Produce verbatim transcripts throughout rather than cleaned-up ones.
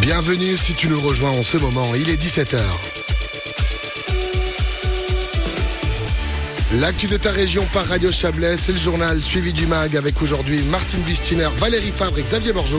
Bienvenue si tu nous rejoins en ce moment, il est dix-sept heures. L'actu de ta région par Radio Chablais, c'est le journal suivi du mag avec aujourd'hui Martine Bustiner, Valérie Favre et Xavier Borgeaud.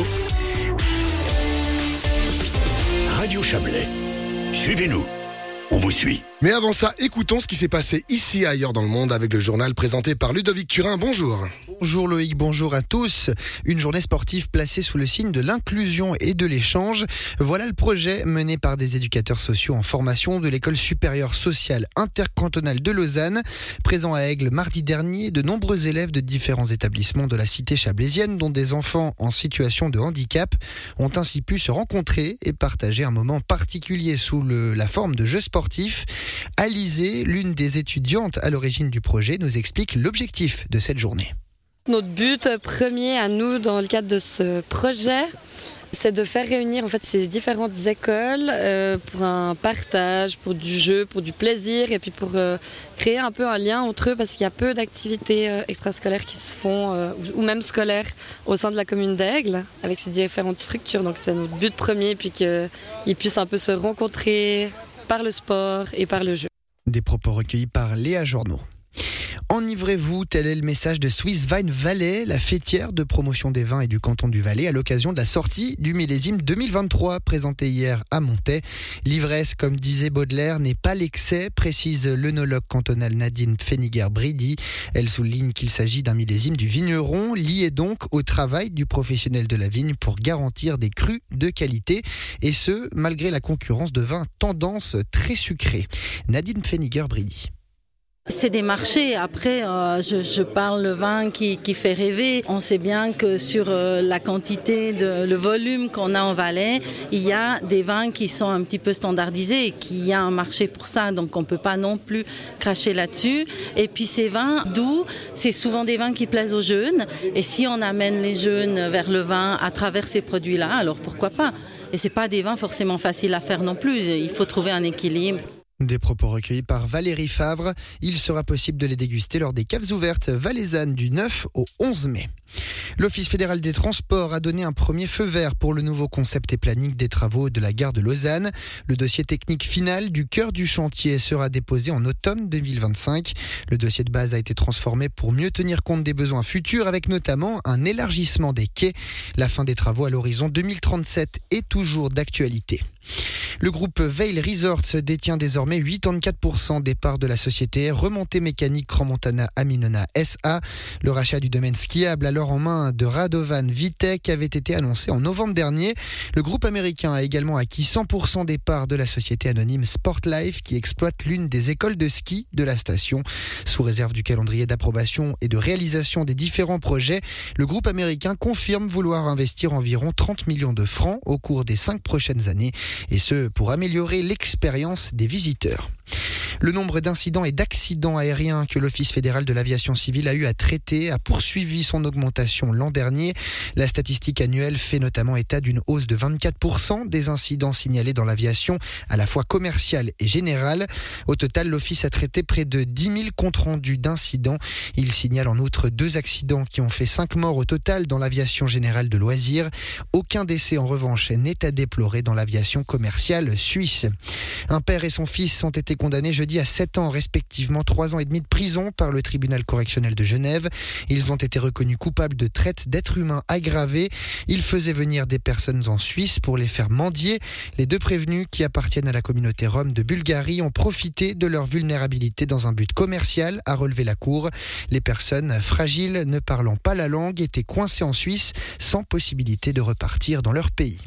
Radio Chablais, suivez-nous, on vous suit. Mais avant ça, écoutons ce qui s'est passé ici et ailleurs dans le monde avec le journal présenté par Ludovic Turin. Bonjour. Bonjour Loïc, bonjour à tous. Une journée sportive placée sous le signe de l'inclusion et de l'échange. Voilà le projet mené par des éducateurs sociaux en formation de l'école supérieure sociale intercantonale de Lausanne. Présent à Aigle mardi dernier, de nombreux élèves de différents établissements de la cité chablaisienne, dont des enfants en situation de handicap, ont ainsi pu se rencontrer et partager un moment particulier sous le, la forme de jeux sportifs. Alizée, l'une des étudiantes à l'origine du projet, nous explique l'objectif de cette journée. Notre but premier à nous dans le cadre de ce projet, c'est de faire réunir en fait ces différentes écoles euh, pour un partage, pour du jeu, pour du plaisir et puis pour euh, créer un peu un lien entre eux parce qu'il y a peu d'activités euh, extrascolaires qui se font euh, ou même scolaires au sein de la commune d'Aigle avec ces différentes structures. Donc c'est notre but premier puis qu'ils puissent un peu se rencontrer par le sport et par le jeu. Des propos recueillis par Léa Journeau. Enivrez-vous, tel est le message de Swiss Wine Valley, la fêtière de promotion des vins et du canton du Valais à l'occasion de la sortie du millésime deux mille vingt-trois présenté hier à Montaix. L'ivresse, comme disait Baudelaire, n'est pas l'excès, précise l'œnologue cantonale Nadine Pfenniger-Bridy. Elle souligne qu'il s'agit d'un millésime du vigneron, lié donc au travail du professionnel de la vigne pour garantir des crus de qualité, et ce, malgré la concurrence de vins tendance très sucrés. Nadine Pfenniger-Bridy. C'est des marchés. Après, euh, je, je parle le vin qui, qui fait rêver. On sait bien que sur euh, la quantité, de, le volume qu'on a en Valais, il y a des vins qui sont un petit peu standardisés et qu'il y a un marché pour ça. Donc, on ne peut pas non plus cracher là-dessus. Et puis, ces vins doux, c'est souvent des vins qui plaisent aux jeunes. Et si on amène les jeunes vers le vin à travers ces produits-là, alors pourquoi pas ? Et ce n'est pas des vins forcément faciles à faire non plus. Il faut trouver un équilibre. Des propos recueillis par Valérie Favre. Il sera possible de les déguster lors des caves ouvertes valaisannes du neuf au onze mai. L'Office fédéral des transports a donné un premier feu vert pour le nouveau concept et planning des travaux de la gare de Lausanne. Le dossier technique final du cœur du chantier sera déposé en automne deux mille vingt-cinq. Le dossier de base a été transformé pour mieux tenir compte des besoins futurs avec notamment un élargissement des quais. La fin des travaux à l'horizon deux mille trente-sept est toujours d'actualité. Le groupe Vail Resorts détient désormais quatre-vingt-quatorze pour cent des parts de la société Remontée Mécanique Crans-Montana Aminona S A. Le rachat du domaine skiable alors en main de Radovan Vitek avait été annoncé en novembre dernier. Le groupe américain a également acquis cent pour cent des parts de la société anonyme Sportlife qui exploite l'une des écoles de ski de la station. Sous réserve du calendrier d'approbation et de réalisation des différents projets, le groupe américain confirme vouloir investir environ trente millions de francs au cours des cinq prochaines années, et ce pour améliorer l'expérience des visiteurs. Le nombre d'incidents et d'accidents aériens que l'Office fédéral de l'aviation civile a eu à traiter a poursuivi son augmentation l'an dernier. La statistique annuelle fait notamment état d'une hausse de vingt-quatre pour cent des incidents signalés dans l'aviation, à la fois commerciale et générale. Au total, l'Office a traité près de dix mille comptes rendus d'incidents. Il signale en outre deux accidents qui ont fait cinq morts au total dans l'aviation générale de loisirs. Aucun décès en revanche n'est à déplorer dans l'aviation commerciale suisse. Un père et son fils ont été condamnés jeudi à sept ans, respectivement trois ans et demi de prison par le tribunal correctionnel de Genève. Ils ont été reconnus coupables de traite d'êtres humains aggravée. Ils faisaient venir des personnes en Suisse pour les faire mendier. Les deux prévenus, qui appartiennent à la communauté rome de Bulgarie, ont profité de leur vulnérabilité dans un but commercial, a relevé la Cour. Les personnes fragiles, ne parlant pas la langue, étaient coincées en Suisse sans possibilité de repartir dans leur pays.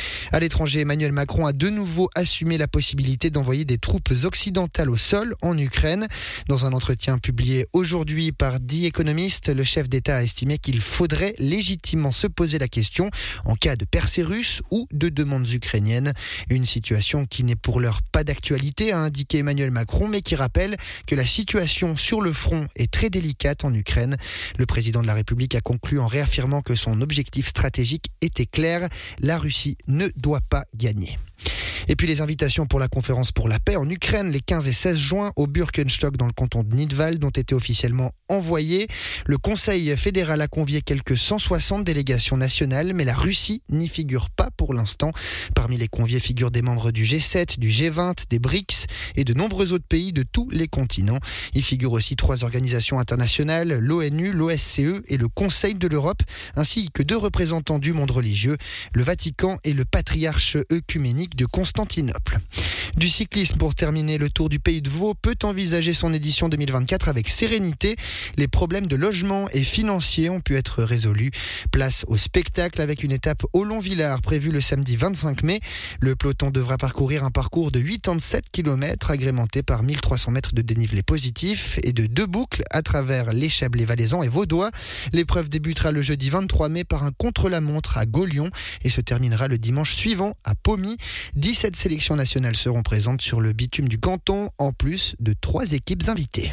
À l'étranger, Emmanuel Macron a de nouveau assumé la possibilité d'envoyer des troupes occidentales au sol en Ukraine. Dans un entretien publié aujourd'hui par The Economist, le chef d'État a estimé qu'il faudrait légitimement se poser la question en cas de percée russe ou de demandes ukrainiennes. Une situation qui n'est pour l'heure pas d'actualité, a indiqué Emmanuel Macron, mais qui rappelle que la situation sur le front est très délicate en Ukraine. Le président de la République a conclu en réaffirmant que son objectif stratégique était clair, la Russie ne doit pas gagner. Et puis les invitations pour la conférence pour la paix en Ukraine les quinze et seize juin au Birkenstock dans le canton de Nidwald ont été officiellement envoyées. Le Conseil fédéral a convié quelques cent soixante délégations nationales, mais la Russie n'y figure pas pour l'instant. Parmi les conviés figurent des membres du G sept, du G vingt, des BRICS et de nombreux autres pays de tous les continents. Il figure aussi trois organisations internationales, l'ONU, l'O S C E et le Conseil de l'Europe, ainsi que deux représentants du monde religieux, le Vatican et le patriarche œcuménique de Constantinople. Du cyclisme pour terminer, le Tour du Pays de Vaud peut envisager son édition deux mille vingt-quatre avec sérénité. Les problèmes de logement et financiers ont pu être résolus. Place au spectacle avec une étape au Long-Villard prévue le samedi vingt-cinq mai. Le peloton devra parcourir un parcours de quatre-vingt-sept kilomètres agrémenté par mille trois cents mètres de dénivelé positif et de deux boucles à travers les Chablais valaisans et vaudois. L'épreuve débutera le jeudi vingt-trois mai par un contre-la-montre à Gaulion et se terminera le dimanche suivant à Pomy. dix-sept sélections nationales seront présentes sur le bitume du canton, en plus de trois équipes invitées.